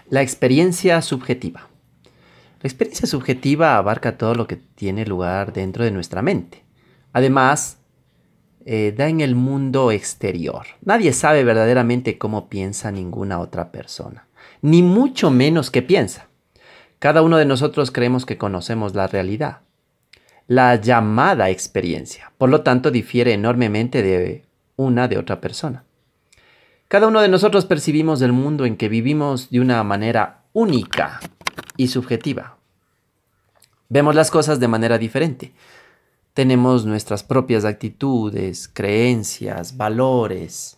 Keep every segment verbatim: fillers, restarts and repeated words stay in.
La experiencia subjetiva. La experiencia subjetiva abarca todo lo que tiene lugar dentro de nuestra mente. Además, eh, da en el mundo exterior. Nadie sabe verdaderamente cómo piensa ninguna otra persona, ni mucho menos qué piensa. Cada uno de nosotros creemos que conocemos la realidad, la llamada experiencia. Por lo tanto, difiere enormemente de una de otra persona. Cada uno de nosotros percibimos el mundo en que vivimos de una manera única y subjetiva. Vemos las cosas de manera diferente. Tenemos nuestras propias actitudes, creencias, valores,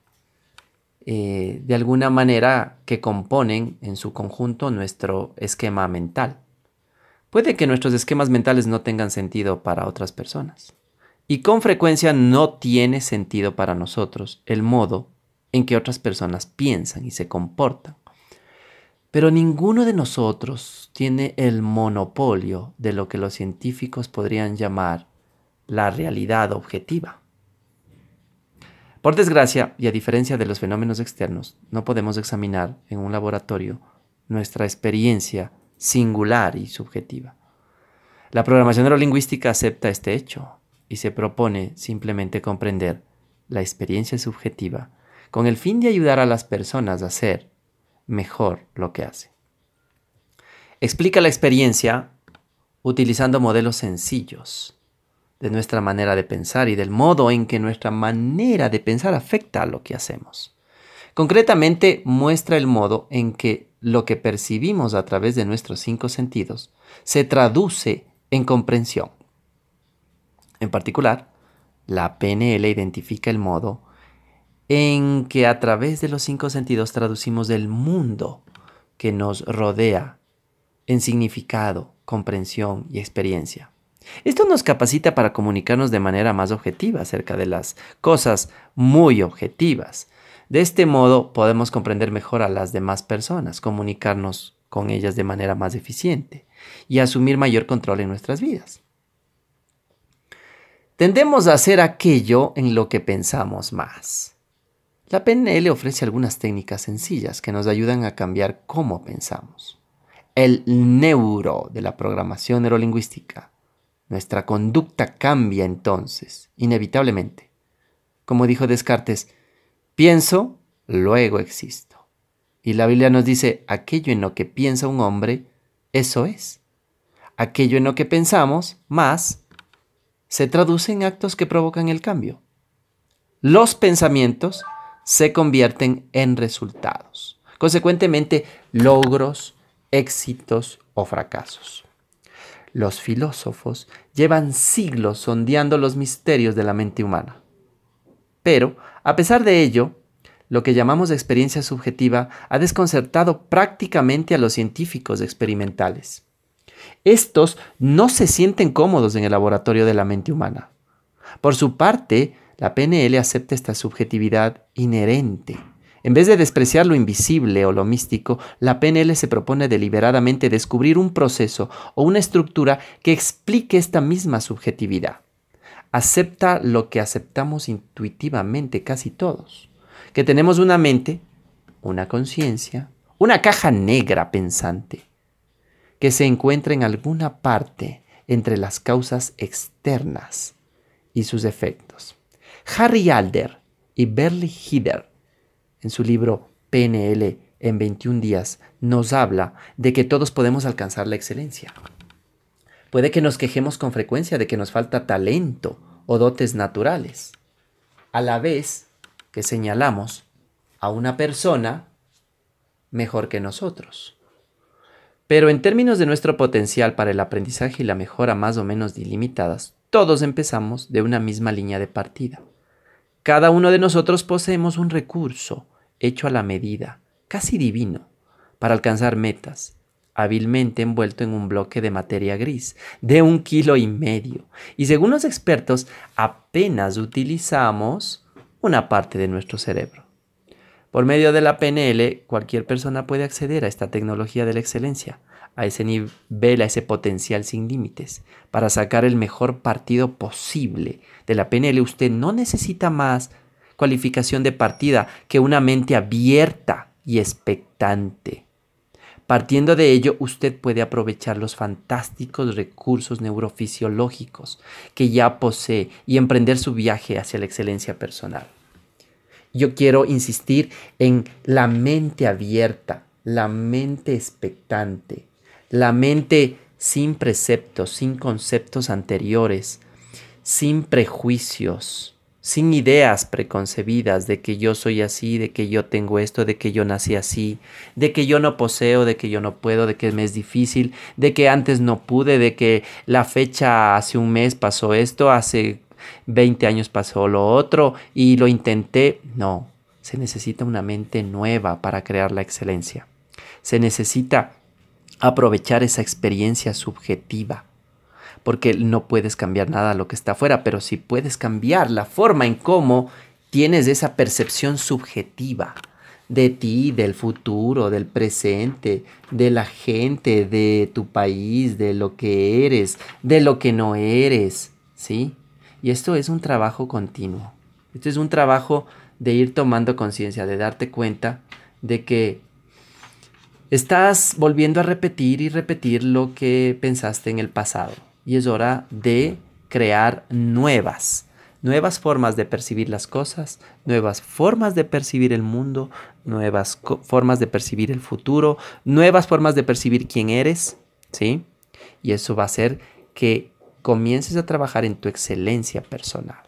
eh, de alguna manera que componen en su conjunto nuestro esquema mental. Puede que nuestros esquemas mentales no tengan sentido para otras personas. Y con frecuencia no tiene sentido para nosotros el modo en que otras personas piensan y se comportan. Pero ninguno de nosotros tiene el monopolio de lo que los científicos podrían llamar la realidad objetiva. Por desgracia, y a diferencia de los fenómenos externos, no podemos examinar en un laboratorio nuestra experiencia singular y subjetiva. La programación neurolingüística acepta este hecho y se propone simplemente comprender la experiencia subjetiva con el fin de ayudar a las personas a hacer mejor lo que hacen. Explica la experiencia utilizando modelos sencillos de nuestra manera de pensar y del modo en que nuestra manera de pensar afecta a lo que hacemos. Concretamente, muestra el modo en que lo que percibimos a través de nuestros cinco sentidos se traduce en comprensión. En particular, la P N L identifica el modo en que a través de los cinco sentidos traducimos el mundo que nos rodea en significado, comprensión y experiencia. Esto nos capacita para comunicarnos de manera más objetiva acerca de las cosas muy objetivas. De este modo podemos comprender mejor a las demás personas, comunicarnos con ellas de manera más eficiente y asumir mayor control en nuestras vidas. Tendemos a hacer aquello en lo que pensamos más. La P N L ofrece algunas técnicas sencillas que nos ayudan a cambiar cómo pensamos. El neuro de la programación neurolingüística. Nuestra conducta cambia entonces, inevitablemente. Como dijo Descartes, pienso, luego existo. Y la Biblia nos dice, aquello en lo que piensa un hombre, eso es. Aquello en lo que pensamos, más, se traduce en actos que provocan el cambio. Los pensamientos se convierten en resultados. Consecuentemente, logros, éxitos o fracasos. Los filósofos llevan siglos sondeando los misterios de la mente humana. Pero, a pesar de ello, lo que llamamos experiencia subjetiva ha desconcertado prácticamente a los científicos experimentales. Estos no se sienten cómodos en el laboratorio de la mente humana. Por su parte, la P N L acepta esta subjetividad inherente. En vez de despreciar lo invisible o lo místico, la P N L se propone deliberadamente descubrir un proceso o una estructura que explique esta misma subjetividad. Acepta lo que aceptamos intuitivamente casi todos, que tenemos una mente, una conciencia, una caja negra pensante, que se encuentra en alguna parte entre las causas externas y sus efectos. Harry Alder y Berli Heider, en su libro P N L en veintiún días, nos habla de que todos podemos alcanzar la excelencia. Puede que nos quejemos con frecuencia de que nos falta talento o dotes naturales, a la vez que señalamos a una persona mejor que nosotros. Pero en términos de nuestro potencial para el aprendizaje y la mejora más o menos ilimitadas, todos empezamos de una misma línea de partida. Cada uno de nosotros poseemos un recurso hecho a la medida, casi divino, para alcanzar metas, hábilmente envuelto en un bloque de materia gris de un kilo y medio. Y según los expertos, apenas utilizamos una parte de nuestro cerebro. Por medio de la P N L, cualquier persona puede acceder a esta tecnología de la excelencia, a ese nivel, a ese potencial sin límites. Para sacar el mejor partido posible de la P N L, usted no necesita más cualificación de partida que una mente abierta y expectante. Partiendo de ello, usted puede aprovechar los fantásticos recursos neurofisiológicos que ya posee y emprender su viaje hacia la excelencia personal. Yo quiero insistir en la mente abierta, la mente expectante, la mente sin preceptos, sin conceptos anteriores, sin prejuicios, sin ideas preconcebidas de que yo soy así, de que yo tengo esto, de que yo nací así, de que yo no poseo, de que yo no puedo, de que me es difícil, de que antes no pude, de que la fecha hace un mes pasó esto, hace veinte años pasó lo otro y lo intenté. No, se necesita una mente nueva para crear la excelencia. Se necesita aprovechar esa experiencia subjetiva, porque no puedes cambiar nada lo que está afuera, pero sí puedes cambiar la forma en cómo tienes esa percepción subjetiva de ti, del futuro, del presente, de la gente, de tu país, de lo que eres, de lo que no eres, ¿sí? Y esto es un trabajo continuo. Esto es un trabajo de ir tomando conciencia, de darte cuenta de que estás volviendo a repetir y repetir lo que pensaste en el pasado. Y es hora de crear nuevas, nuevas formas de percibir las cosas, nuevas formas de percibir el mundo, nuevas formas de percibir el futuro, nuevas formas de percibir quién eres, ¿sí? Y eso va a hacer que comiences a trabajar en tu excelencia personal.